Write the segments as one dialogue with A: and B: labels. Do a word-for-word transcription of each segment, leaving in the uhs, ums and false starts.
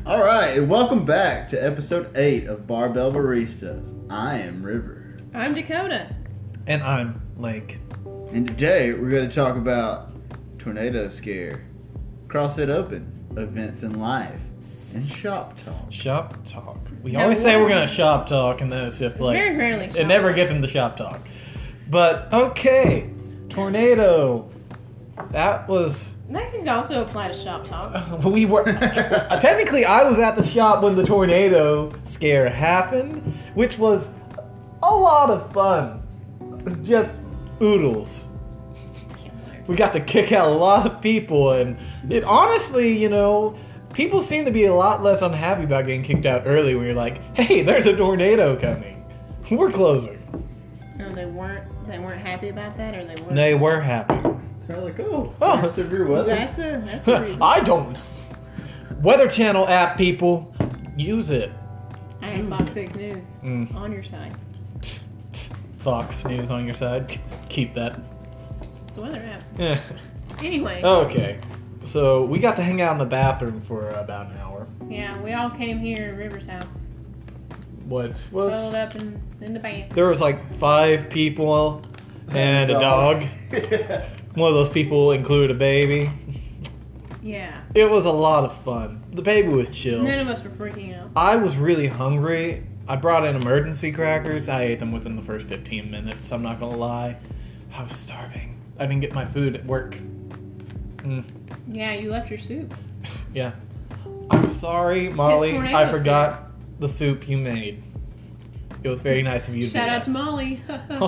A: All right, and welcome back to episode eight of Barbell Baristas. I am River.
B: I'm Dakota.
C: And I'm Lake.
A: And today we're going to talk about Tornado Scare, CrossFit Open, events in life, and shop talk.
C: Shop talk. We
B: Now,
C: always say
B: what's-
C: we're going to shop talk, and then it's just
B: It's
C: like...
B: very rarely shop
C: It never
B: talk.
C: gets into shop talk. But, okay. Tornado. That was...
B: That could also apply to shop talk.
C: We were... Technically, I was at the shop when the tornado scare happened, which was a lot of fun. Just oodles. We got to kick out a lot of people, and it honestly, you know, people seem to be a lot less unhappy about getting kicked out early when you're like, hey, there's a tornado coming. We're closing.
B: No, they weren't. They weren't happy about that, or they were.
C: They were happy.
A: They're like, oh,
C: Oh.
A: oh. severe weather.
B: That's a. That's the reason.
C: I don't. Weather Channel app, people, use it.
B: I have Fox six News
C: Mm.
B: on your side.
C: Fox News on your side. Keep that.
B: It's a weather app.
C: Yeah.
B: Anyway.
C: Okay. So we got to hang out in the bathroom for about an hour.
B: Yeah, we all came here at River's house.
C: What
B: Rolled
C: was?
B: up in, in the bath.
C: There was like five people and a dog. One of those people included a baby.
B: Yeah.
C: It was a lot of fun. The baby was chill.
B: None of us were freaking out.
C: I was really hungry. I brought in emergency crackers. I ate them within the first fifteen minutes. I'm not gonna lie. I was starving. I didn't get my food at work. Mm,
B: Yeah, you left your soup.
C: yeah. I'm sorry, Molly.
B: tornado
C: I forgot the soup you made. It was very nice of you to
B: Shout
C: do
B: out to
C: that.
B: Molly.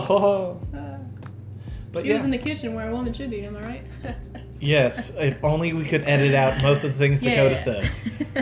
C: But
B: she
C: yeah.
B: was in the kitchen where a woman should be. Am I right?
C: Yes, if only we could edit out most of the things Dakota
B: Yeah.
C: says.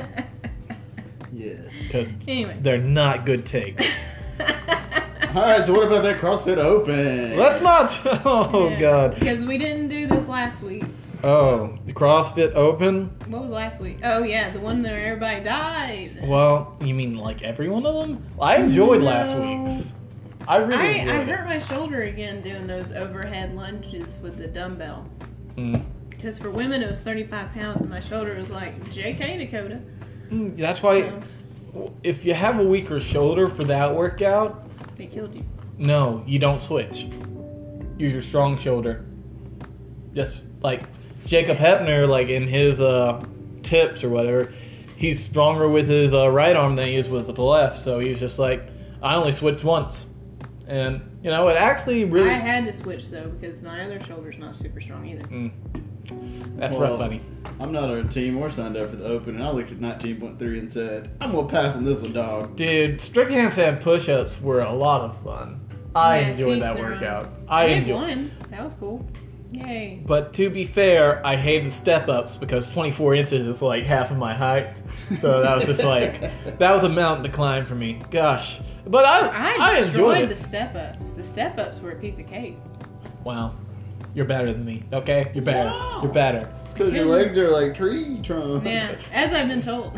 A: Yes.
C: Because
B: Anyway.
C: they're not good takes.
A: All right, so what about that CrossFit Open?
C: Let's not. Oh,
B: Yeah,
C: God.
B: Because we didn't do this last week.
C: Oh, the CrossFit Open?
B: What was last week? Oh yeah, the one where everybody died.
C: Well, you mean like every one of them? I enjoyed last
B: No.
C: week's. I really
B: I,
C: enjoyed
B: I
C: it.
B: hurt my shoulder again doing those overhead lunges with the dumbbell.
C: Mm.
B: Because for women it was thirty-five pounds and my shoulder was like, J K Dakota.
C: Mm, That's why,
B: So,
C: if you have a weaker shoulder for that workout,
B: they killed you.
C: no, you don't switch. Use your strong shoulder. Just like Jacob Hepner, like in his uh, tips or whatever, he's stronger with his uh, right arm than he is with the left. So he's just like, I only switched once. And, you know, it actually really...
B: I had to switch though because my other shoulder's not super strong either.
C: Mm. That's
A: Well,
C: right, buddy.
A: I'm not on a team or signed up for the Open, and I looked at nineteen point three and said, I'm going to pass on this one, dog.
C: Dude, strict handstand push-ups were a lot of fun. I
B: Yeah,
C: enjoyed
B: teach
C: that
B: their own.
C: workout. I
B: I did
C: enjoyed.
B: one. That was cool. Yay.
C: But to be fair, I hated step-ups because twenty-four inches is like half of my height. So that was just like, that was a mountain to climb for me. Gosh. But I,
B: I
C: I,
B: destroyed
C: enjoyed
B: the
C: it.
B: step ups. The step ups were a piece of cake.
C: Wow. You're better than me, okay? You're better.
A: Wow.
C: You're better.
A: It's because your legs are like tree trunks.
B: Yeah, as I've been told.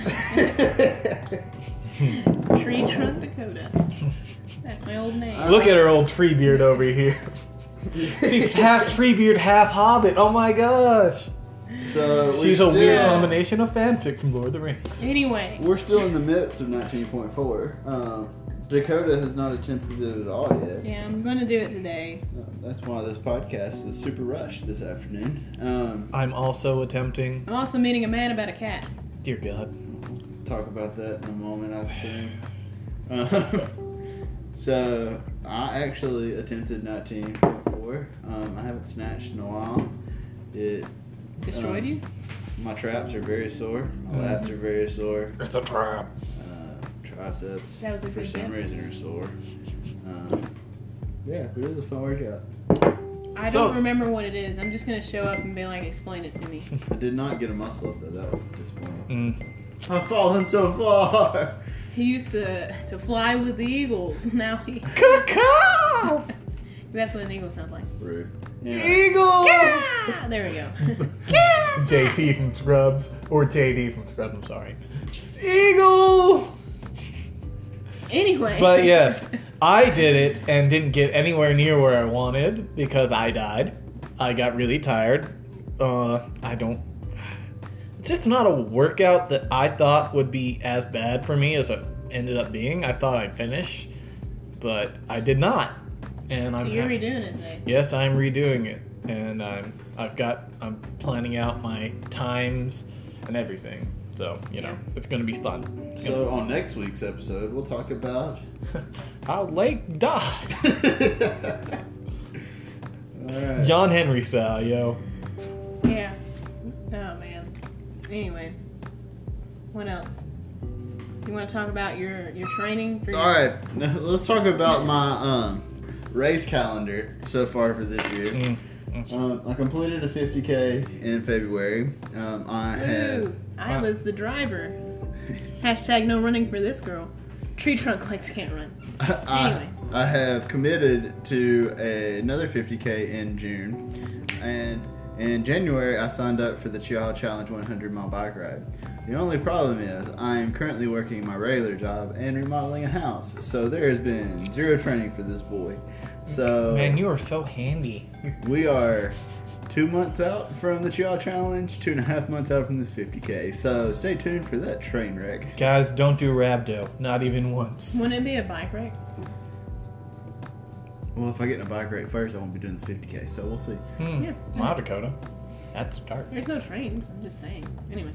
B: Tree Trunk Dakota. That's my old name.
C: Look at her old tree beard over here. She's half tree beard, half hobbit. Oh my gosh.
A: So we
C: She's a
A: still,
C: weird combination of fanfic from Lord of the Rings.
B: Anyway,
A: We're still in the midst of nineteen point four. Um, Dakota has not attempted it at all yet.
B: yeah, I'm going to do it today.
A: Uh, that's why this podcast is super rushed this afternoon. Um,
C: I'm also attempting.
B: I'm also meeting a man about a cat.
C: Dear God.
A: talk about that in a moment, I assume. Uh, so I actually attempted nineteen point four. Um, I haven't snatched in a while. It
B: Destroyed
A: um,
B: you?
A: My traps are very sore. My
C: Mhm.
A: lats are very sore.
C: It's a trap.
A: Uh, triceps
B: That was a
A: for
B: good
A: some
B: gift.
A: reason are sore. Um, yeah, but it was a fun workout.
B: I
C: So-
B: don't remember what it is. I'm just going to show up and be like, explain it to me.
A: I did not get a muscle up though. That was disappointing.
C: Mm.
A: I've fallen so far.
B: He used to to fly with the eagles. Now he...
C: Caw-caw!
B: That's what an eagle sounds like.
A: Rude. Anyway,
C: Eagle!
B: Ah, there we go.
C: J T from Scrubs. Or J D from Scrubs, I'm sorry. Eagle!
B: Anyway.
C: But yes, I did it and didn't get anywhere near where I wanted because I died. I got really tired. Uh, I don't. just not a workout that I thought would be as bad for me as it ended up being. I thought I'd finish, but I did not. And
B: So
C: I'm
B: you're
C: happy.
B: redoing it today.
C: Yes, I'm redoing it, and I'm I've got I'm planning out my times and everything. So you know it's gonna be fun. It's gonna
A: So on next week's episode, we'll talk about.
C: How Lake died.
A: Alright.
C: John Henry style, yo.
B: Yeah. Oh man. Anyway, what else? You want to talk about your your training for? Your...
A: All right, now let's talk about my um, race calendar so far for this year.
C: Mm.
A: Um, I completed a fifty K in February. Um, I had.
B: Ooh, I was the driver. Hashtag no running for this girl. Tree trunk legs can't run.
A: I,
B: Anyway.
A: I have committed to a, another fifty K in June, and in January I signed up for the Chihuahua Challenge one hundred mile bike ride. The only problem is I am currently working my regular job and remodeling a house, so there has been zero training for this boy. So
C: Man, you are so handy.
A: we are two months out from the Chihuahua Challenge, two and a half months out from this fifty K. So stay tuned for that train wreck.
C: Guys, don't do rhabdo. Not even once.
B: Wouldn't it be a bike wreck?
A: Well, if I get in a bike wreck first, I won't be doing the fifty K, so we'll see.
C: Hmm.
B: Yeah.
C: Wow, Dakota. That's dark.
B: There's no trains. I'm just saying. Anyway.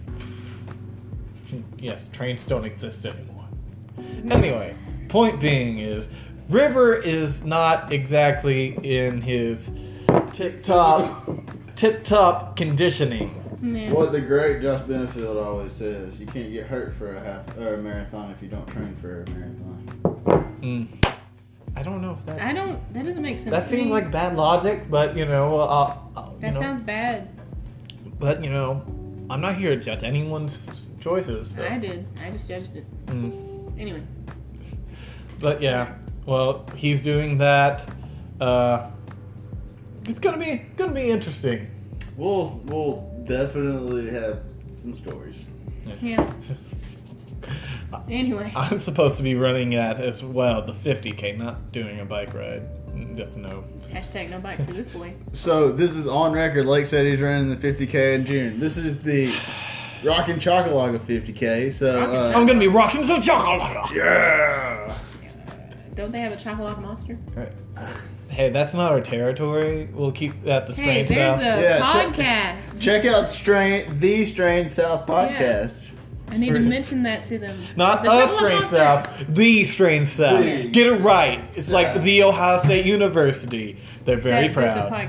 C: Yes, trains don't exist anymore. Anyway, point being is, River is not exactly in his tip-top, tip-top conditioning.
B: Yeah.
A: What the great Josh Benefield always says, you can't get hurt for a half or a marathon if you don't train for a marathon.
C: Mm. I don't know if that's...
B: I don't. That doesn't make sense.
C: That
B: to
C: seems
B: me.
C: like bad logic, but, you know... Uh, uh, you
B: That
C: know,
B: sounds bad.
C: But, you know, I'm not here to judge anyone's choices. So.
B: I did. I just judged it.
C: Mm.
B: Anyway.
C: But, yeah. Well, he's doing that. Uh, it's gonna be gonna be interesting.
A: We'll we'll definitely have some stories.
B: Yeah. Anyway.
C: I'm supposed to be running at as well the fifty K, not doing a bike ride. Just no.
B: Hashtag no bikes for this boy.
A: So this is on record. Lake said he's running the fifty K in June. This is the Rockin' Chocolaga fifty K. So
B: Rockin'
A: uh,
C: I'm gonna be rocking some chocolate.
A: yeah.
B: Don't they have a chocolate monster?
C: Hey, that's not our territory. We'll keep that the
B: Hey,
C: strain
B: there's
C: south.
B: a
A: Yeah, check-
B: podcast.
A: Check out Strain the Strain South podcast.
B: I need to mention that to them.
C: Not
B: The
C: a
B: chocolate
C: strain
B: monster.
C: south, the strain south.
A: The
C: Get it right. It's like
A: South.
C: the Ohio State University. They're very
B: Except it's a
C: proud.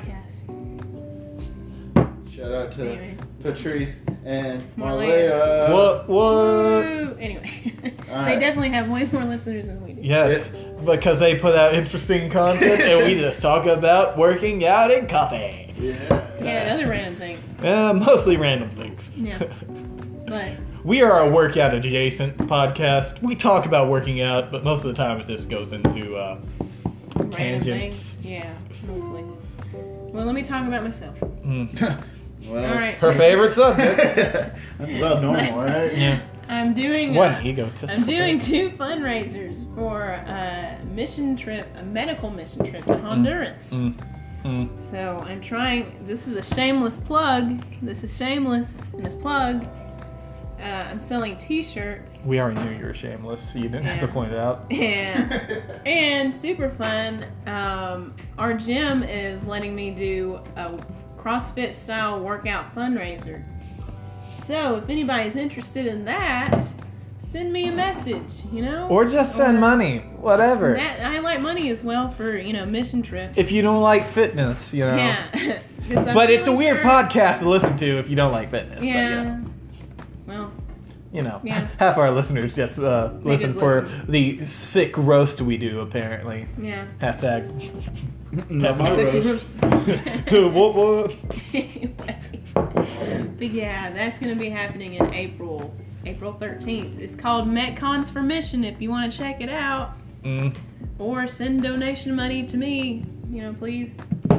B: podcast.
A: Shout out to
B: Anyway.
A: Patrice and
B: Marlea.
A: Marlea.
C: What? What?
B: Woo. Anyway, they
A: Alright.
B: definitely have way more listeners than we do.
C: Yes, because they put out interesting content, and we just talk about working out and coffee.
A: Yeah.
B: Yeah, and other random things.
C: Uh, mostly random things.
B: Yeah. But
C: We are a workout adjacent podcast. We talk about working out, but most of the time it just goes into uh,
B: random
C: tangents.
B: things. Yeah, mostly. Well, let me talk about myself.
C: Mm.
A: Well,
B: All right.
C: Her favorite subject.
A: that's about normal, right?
C: Yeah.
B: I'm doing.
C: One
B: uh,
C: egotist.
B: I'm doing two fundraisers for a mission trip, a medical mission trip to Honduras.
C: Mm. Mm.
B: So I'm trying. This is a shameless plug. This is shameless, and this plug. Uh, I'm selling T-shirts.
C: We already knew you were shameless, so you didn't have to
B: Yeah.
C: point it out.
B: And and super fun. Um, our gym is letting me do a CrossFit style workout fundraiser. So if anybody's interested in that, send me a message. You know,
C: Or just send
B: Or-
C: money, whatever.
B: That, I like money as well for you know mission trips.
C: If you don't like fitness, you know.
B: Yeah, 'Cause I'm
C: But it's a
B: feeling
C: weird
B: sure-
C: podcast to listen to if you don't like fitness.
B: Yeah.
C: But, you know,
B: Well,
C: you know,
B: Yeah.
C: half our listeners just uh,
B: They
C: listen
B: just
C: for
B: listen.
C: the sick roast we do, apparently.
B: yeah.
C: Hashtag.
A: Not my
B: Sexy
A: roast.
C: what, what?
B: Anyway. But yeah, that's going to be happening in April. April thirteenth. It's called Metcons for Mission if you want to check it out.
C: Mm.
B: Or send donation money to me. You know, please.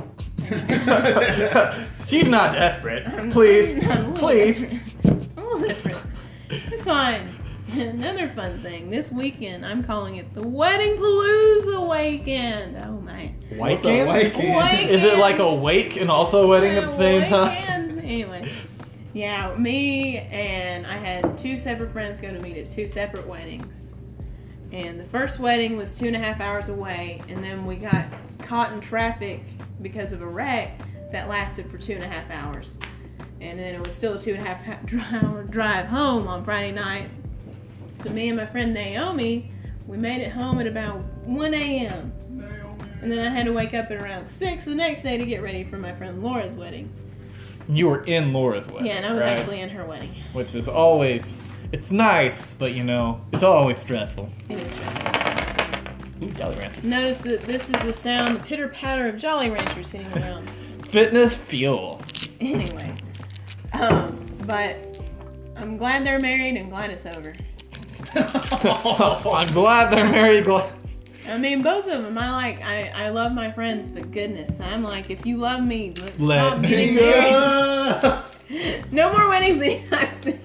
C: She's not desperate.
B: I'm-
C: Please.
B: I'm a little
C: Please.
B: desperate. I'm a little desperate. It's fine. Another fun thing. This weekend, I'm calling it the Wedding Palooza Weekend. Oh, my.
C: White
A: What's a
C: can?
A: white can?
B: White
C: Is it like a wake and also a wedding at the same time?
B: Weekend. Anyway. Yeah, me and I had two separate friends go to meet at two separate weddings. And the first wedding was two and a half hours away, and then we got caught in traffic because of a wreck that lasted for two and a half hours. And then it was still a two and a half hour drive home on Friday night. So me and my friend Naomi, we made it home at about one a.m. And then I had to wake up at around six the next day to get ready for my friend Laura's wedding.
C: You were in Laura's wedding.
B: Yeah, and I was
C: right?
B: actually in her wedding.
C: Which is always, it's nice, but you know, it's always stressful.
B: It is stressful.
C: Ooh, Jolly Ranchers.
B: Notice that this is the sound, the pitter patter of Jolly Ranchers hitting around.
C: Fitness fuel.
B: Anyway, um, but I'm glad they're married and glad it's over.
C: I'm glad they're married. Glad.
B: I mean, both of them. I like. I, I love my friends, but goodness, I'm like, if you love me, let's
C: Let
B: stop
C: me
B: getting
A: Yeah.
B: married. No more weddings anytime soon.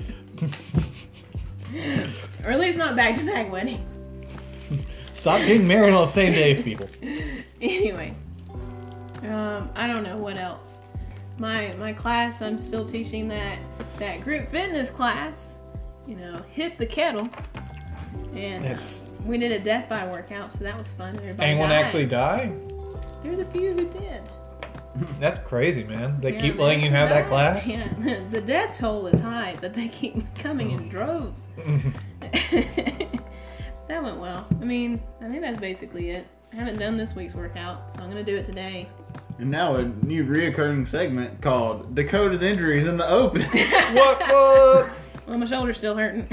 B: Or at least not back-to-back weddings.
C: Stop getting married on the same day as people.
B: Anyway, um, I don't know what else. My my class, I'm still teaching that that group fitness class. You know, hit the kettle, and
C: Yes.
B: we did a death by workout, so that was fun. Everybody
C: Anyone
B: died.
C: actually die?
B: There's a few who did.
C: That's crazy, man. They
B: Yeah,
C: keep
B: man,
C: letting you have that
B: died.
C: class?
B: Yeah, the death toll is high, but they keep coming in droves. That went well. I mean, I think that's basically it. I haven't done this week's workout, so I'm gonna do it today.
A: And now a new reoccurring segment called Dakota's Injuries in the Open.
C: What, what?
B: Well, my shoulder's still hurting.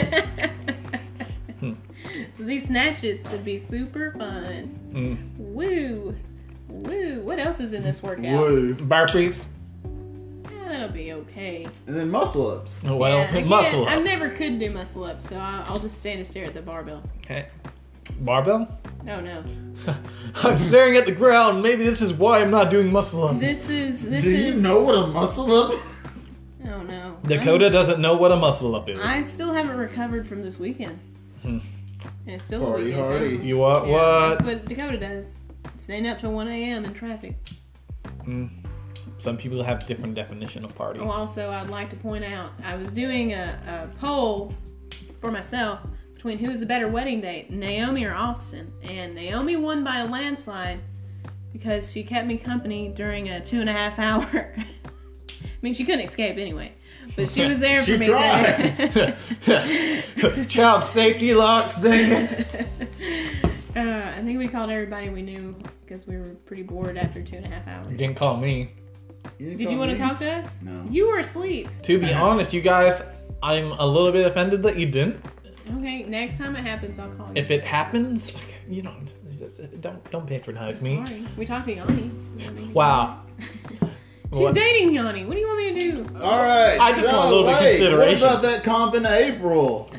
B: So these snatches would be super fun.
C: Mm.
B: Woo! Woo! What else is in this workout?
A: Woo.
C: Burpees?
B: Yeah, that'll be okay.
A: And then muscle ups.
C: Oh, well,
B: Yeah, again,
C: muscle
B: I
C: ups.
B: never could do muscle ups, so I- I'll just stand and stare at the barbell.
C: Okay. Barbell?
B: Oh no.
C: I'm staring at the ground. Maybe this is why I'm not doing muscle ups.
B: This is this
A: Do
B: is.
A: you know what a muscle up is?
B: Oh no.
C: Dakota doesn't know what a muscle up is.
B: I still haven't recovered from this weekend.
C: Hmm.
B: And it's still a
A: Party
B: weekend.
A: hardy.
B: too.
C: You what?
B: Yeah,
C: what?
B: That's what Dakota does. Staying up till one a.m. in traffic.
C: Mm. Some people have different definition of party.
B: Oh, also, I'd like to point out, I was doing a, a poll for myself between who's the better wedding date, Naomi or Austin. And Naomi won by a landslide because she kept me company during a two and a half hour. I mean, she couldn't escape anyway, but she was there
A: She
B: for me.
A: tried.
B: there.
C: Child safety locks, dang it.
B: uh, I think we called everybody we knew because we were pretty bored after two and a half hours.
C: You didn't call me.
A: You
B: Did you want to talk to us?
A: No.
B: You were asleep.
C: To be honest, you guys, I'm a little bit offended that you didn't.
B: Okay, next time it happens, I'll call you.
C: If it happens, you don't don't don't patronize me.
B: Sorry. We talked to Yanni.
C: Wow.
B: She's
C: What?
B: dating Yanni. What do you want me to do?
A: All right.
C: I just
A: so,
C: want a little bit of
A: wait,
C: consideration.
A: What about that comp in April?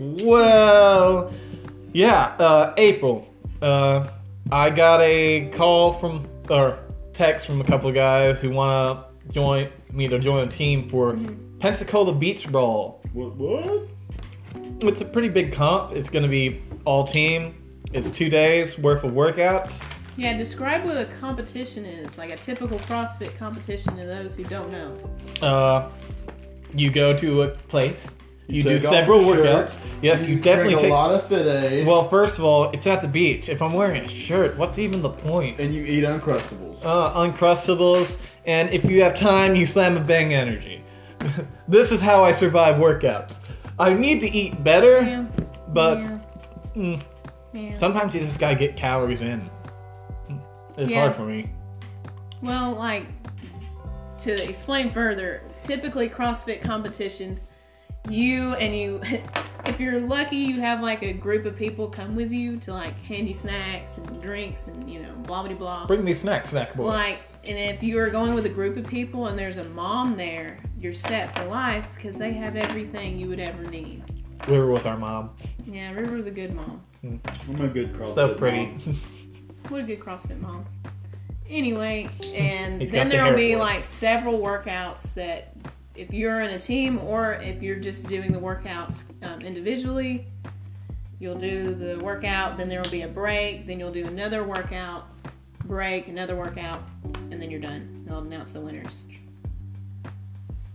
C: Well, yeah, uh, April. Uh, I got a call from, or text from a couple of guys who want to join me to join a team for Pensacola Beach Brawl.
A: What? What?
C: It's a pretty big comp. It's going to be all team. It's two days worth of workouts.
B: Yeah, describe what a competition is. Like a typical CrossFit competition to those who don't know.
C: Uh, you go to a place. You, do
A: take off
C: several
A: your
C: workouts.
A: shirt,
C: Yes, you definitely
A: drink
C: take.
A: a lot of Fit Aid.
C: Well, first of all, it's at the beach. If I'm wearing a shirt, what's even the point?
A: and you eat Uncrustables.
C: Uh, Uncrustables, and if you have time, you slam a Bang Energy. This is how I survive workouts. I need to eat better,
B: Yeah.
C: but
B: yeah.
C: mm,
B: yeah.
C: sometimes you just gotta get calories in. It's
B: Yeah.
C: hard for me.
B: Well, like, to explain further, typically CrossFit competitions, you and you, if you're lucky, you have like a group of people come with you to like hand you snacks and drinks and, you know, blah, blah, blah.
C: Bring me snacks, snack boy.
B: Like, and if you are going with a group of people and there's a mom there, you're set for life because they have everything you would ever need.
C: We were with our mom.
B: Yeah, River's a good mom.
A: I'm a good CrossFit
C: So pretty.
A: mom.
B: What a good CrossFit mom. Anyway, and
C: He's
B: then
C: got the
B: there'll
C: hair
B: be
C: for it.
B: like several workouts that if you're in a team or if you're just doing the workouts um, individually, you'll do the workout, then there will be a break, then you'll do another workout, break, another workout, and then you're done. They'll announce the winners.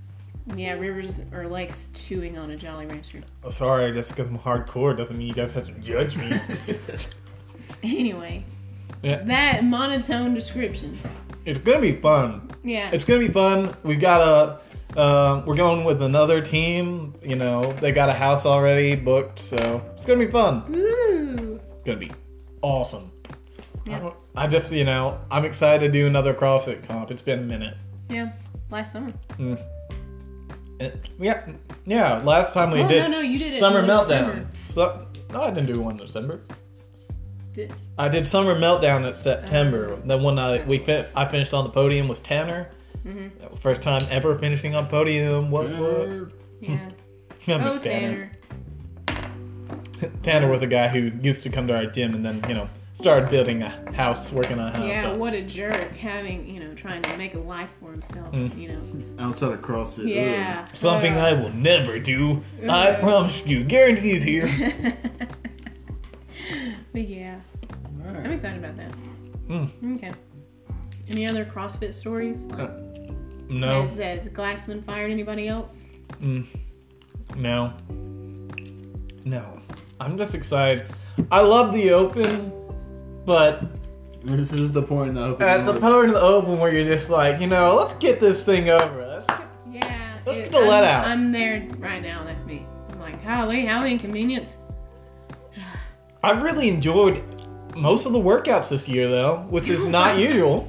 B: Yeah, rivers or lakes chewing on a Jolly Rancher.
C: Oh, sorry, just because I'm hardcore doesn't mean you guys have to judge me.
B: Anyway,
C: Yeah.
B: that monotone description.
C: It's gonna be fun.
B: Yeah.
C: It's gonna be fun. We've got a, uh, we're going with another team. You know, they got a house already booked, so it's gonna be fun.
B: Woo!
C: It's gonna be awesome.
B: Yeah.
C: I, don't- I just, you know, I'm excited to do another CrossFit comp. It's been a minute.
B: Yeah. Last summer.
C: Mm. It- yeah, yeah. Last time we
B: oh,
C: did
B: no, no, you did it.
C: Summer
B: in
C: Meltdown.
B: December.
C: So, no, I didn't do one in December.
B: Did-
C: I did Summer Meltdown in September. The one that we fin- I finished on the podium was Tanner.
B: Mhm.
C: That was First time ever finishing on podium. What? what?
B: Yeah.
C: I miss
B: Oh, Tanner.
C: Tanner was a guy who used to come to our gym and then, you know, started building a house, working on a house.
B: Yeah,
C: so-
B: what a jerk having, you know, trying to make a life for himself,
C: Mm.
B: you know.
A: Outside of CrossFit.
B: Yeah.
C: Something
B: Uh,
C: I will never do. I
B: Uh.
C: promise you. Guarantees here.
B: But yeah,
A: Ugh.
B: I'm
A: Alright.
B: excited about that.
C: Mm,
B: Okay. Any other CrossFit stories? Like,
C: Uh, no.
B: Has, has Glassman fired anybody else?
C: Mm, no. No. I'm just excited. I love the open, but
A: This is the point in the open.
C: at the
A: where-
C: part of the open where you're just like, you know, let's get this thing over. Let's get,
B: Yeah.
C: Let's
B: it-
C: get the
B: I'm,
C: let out.
B: I'm there right now. That's me. I'm like, golly, how inconvenient.
C: I've really enjoyed most of the workouts this year, though, which is not usual.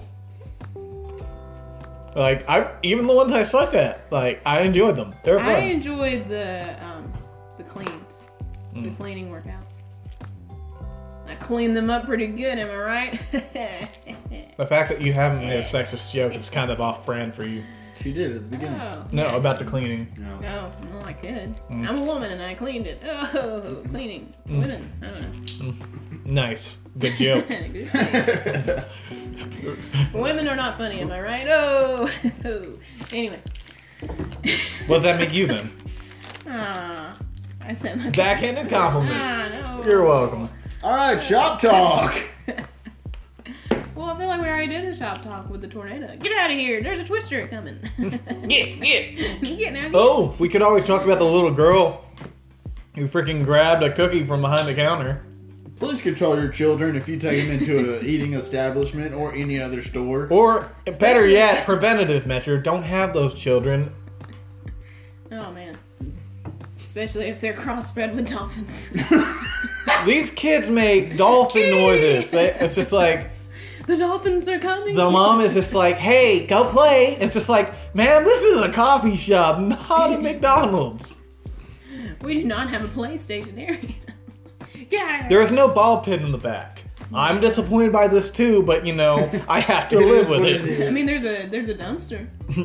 C: Like, I even the ones I sucked at, like, I enjoyed them. They were
B: I
C: fun.
B: enjoyed the um, the cleans, the
C: Mm.
B: cleaning workout. I cleaned them up pretty good. Am I right?
C: The fact that you haven't made a sexist joke is kind of off-brand for you.
A: She did at the beginning.
B: Oh.
C: No, about the cleaning.
A: No.
B: Oh, well, I could.
C: Mm.
B: I'm a woman and I cleaned it. Oh, cleaning.
C: Mm.
B: Women. I don't know.
C: Nice. Good joke.
B: Good thing. Women are not funny, am I right? Oh. Anyway.
C: What does that make you then?
B: Ah, I sent myself.
C: Backhanded compliment.
B: Ah, no.
C: You're welcome.
A: Alright, shop talk.
B: Well, I feel like we already did the shop talk with the tornado. Get out of here! There's a twister coming.
C: Get, get.
B: Getting out of here.
C: Oh, we could always talk about the little girl who freaking grabbed a cookie from behind the counter.
A: Please control your children if you take them into an eating establishment or any other store.
C: Or, better
B: Especially-
C: yet, preventative measure, don't have those children.
B: Oh man. Especially if they're crossbred with dolphins.
C: These kids make dolphin noises. They, it's just like,
B: The dolphins are coming.
C: the mom is just like, hey, go play. It's just like, man, this is a coffee shop, not a McDonald's.
B: We do not have a PlayStation area. Yeah.
C: There is no ball pit in the back. I'm disappointed by this too, but you know, I have to live with it.
B: I mean, there's a there's a dumpster.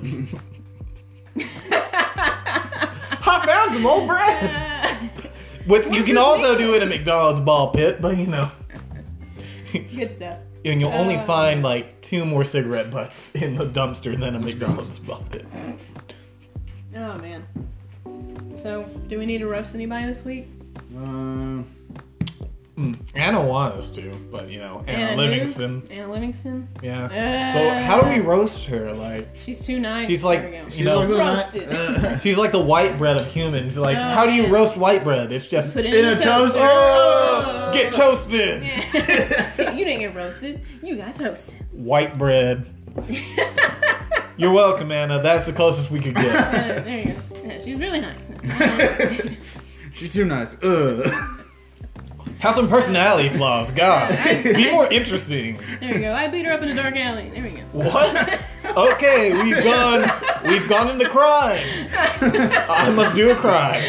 C: I found some old bread. Which you
B: What's
C: can
B: his
C: also
B: name?
C: do in a McDonald's ball pit, but you know.
B: Good stuff.
C: And you'll only
B: Uh,
C: find like two more cigarette butts in the dumpster than a McDonald's ball pit.
B: Oh man. So, do we need to roast anybody this week?
A: Um,
C: Mm. Anna wanted us to, but you know, Anna,
B: Anna who?
C: Livingston.
B: Anna Livingston.
C: Yeah.
B: Uh,
C: But how do we roast her? Like,
B: She's too nice.
C: she's like,
B: There we go.
C: you know,
A: like the
B: Roasted.
A: night-
C: she's like the white bread of humans. Like,
B: Oh,
C: how do you
B: man.
C: roast white bread? It's just
B: Put it
A: In
B: in,
A: a
B: the
A: toaster.
C: oh, get toasted.
B: Yeah. You didn't get roasted. You got toasted.
C: White bread. You're welcome, Anna. That's the closest we could
B: Uh,
C: get.
B: there you go. Yeah, she's really nice.
A: She's too nice. Ugh.
C: Have some personality flaws. God, be more interesting.
B: There you go. I beat her up in a dark alley. There we go.
C: What? Okay, we've gone. We've gone into crime. I must do a crime.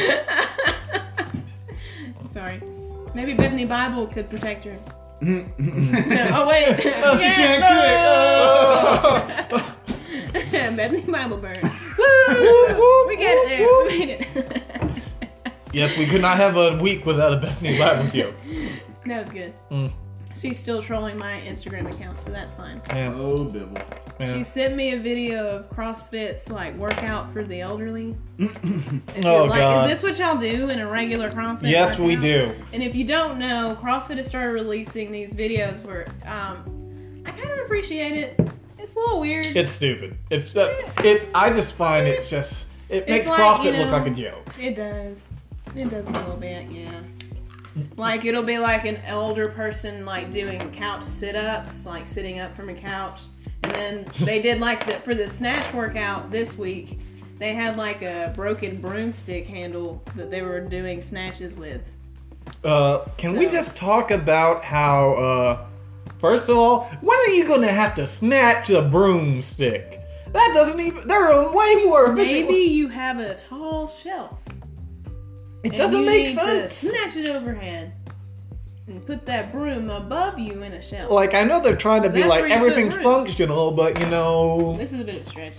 B: Sorry. Maybe Bethany Bible could protect her.
A: No,
B: No, oh wait.
A: Oh, she
B: Yeah,
A: can't
B: no.
A: kick.
B: Bethany Bible burn.
C: Woo,
B: Woo!
C: woo,
B: We got it there.
C: woo,
B: We made it.
C: Yes, we could not have a week without a Bethany Bible joke.
B: That was good.
C: Mm.
B: She's still trolling my Instagram account, so that's fine.
C: Yeah,
A: Oh, Bibble.
C: yeah.
B: She sent me a video of CrossFit's like workout for the elderly. And she
C: Oh,
B: was like,
C: God.
B: is this what y'all do in a regular CrossFit?
C: Yes, we
B: workout?"
C: do.
B: And if you don't know, CrossFit has started releasing these videos where um, I kind of appreciate it. It's a little weird.
C: It's stupid. It's uh, it's. I just find it's just It
B: It's
C: makes
B: like,
C: CrossFit
B: you
C: look
B: know-
C: like a joke.
B: It does. It does a little bit, yeah. Like it'll be like an older person like doing couch sit-ups, like sitting up from a couch. And then they did like the for the snatch workout this week. They had like a broken broomstick handle that they were doing snatches with.
C: Uh, can we
B: So-
C: just talk about how, uh, first of all, when are you gonna have to snatch a broomstick? That doesn't even, there are way more efficient.
B: Maybe you have a tall shelf.
C: It
B: and
C: doesn't
B: you
C: make
B: need
C: sense.
B: To snatch it overhead and put that broom above you in a shelf.
C: Like, I know they're trying to be
B: That's
C: like,
B: where you put
C: everything's
B: room.
C: functional, but you know,
B: This is a bit of a stretch.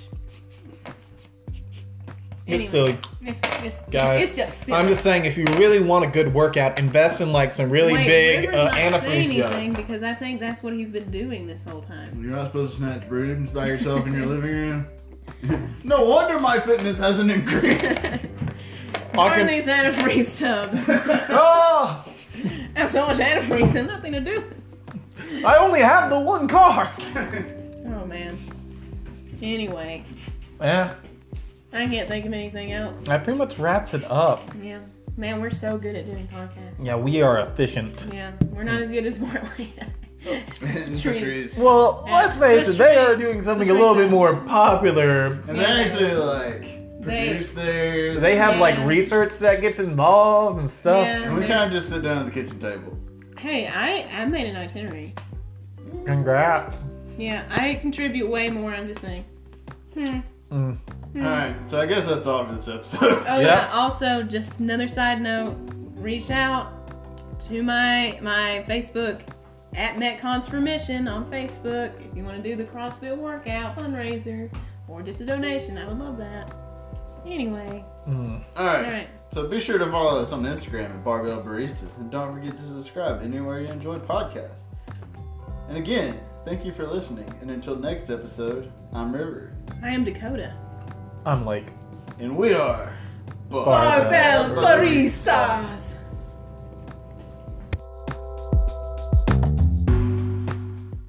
C: it's silly.
B: It's, it's,
C: Guys,
B: it's just silly.
C: I'm just saying, if you really want a good workout, invest in like some really
B: Wait,
C: big
B: River's
C: uh,
B: not saying
C: antifreeze
B: anything
C: jugs.
B: because I think that's what he's been doing this whole time.
A: You're not supposed to snatch brooms by yourself in your living room. No wonder my fitness hasn't increased.
B: What
C: can-
B: are these antifreeze tubs?
C: Oh,
B: I have so much antifreeze and nothing to do.
C: I only have the one car.
B: Oh man. Anyway,
C: Yeah,
B: I can't think of anything else.
C: that pretty much wraps it up.
B: Yeah. Man, we're so good at doing podcasts.
C: Yeah, we are efficient.
B: Yeah. We're not as good as Marley.
A: And
B: Trees.
A: Patrice.
C: Well,
B: Yeah,
C: let's face
B: let's
C: it, they
B: try-
C: are doing something a
B: let's
C: little
B: try
C: bit more popular.
A: And
B: Yeah.
A: they actually like
B: They-
A: produce theirs.
C: They have like
B: Yeah.
C: research that gets involved and stuff.
B: Yeah.
A: And we kind of just sit down at the kitchen table.
B: Hey, I, I made an itinerary.
C: Congrats.
B: Yeah, I contribute way more, I'm just saying. Hmm.
C: Mm.
B: hmm.
A: Alright, so I guess that's all for this episode.
B: Oh
C: Yeah.
B: yeah. Also, just another side note: reach out to my my Facebook at Metcons for Mission on Facebook if you want to do the CrossFit workout fundraiser or just a donation. I would love that. Anyway,
C: Mm.
B: all
A: Alright,
B: right.
A: so be sure to follow us on Instagram at Barbell Baristas. And don't forget to subscribe anywhere you enjoy podcasts. And again, thank you for listening. And until next episode, I'm River.
B: I am Dakota.
C: I'm like.
A: And we are
C: Barbell
B: Barbell Baristas.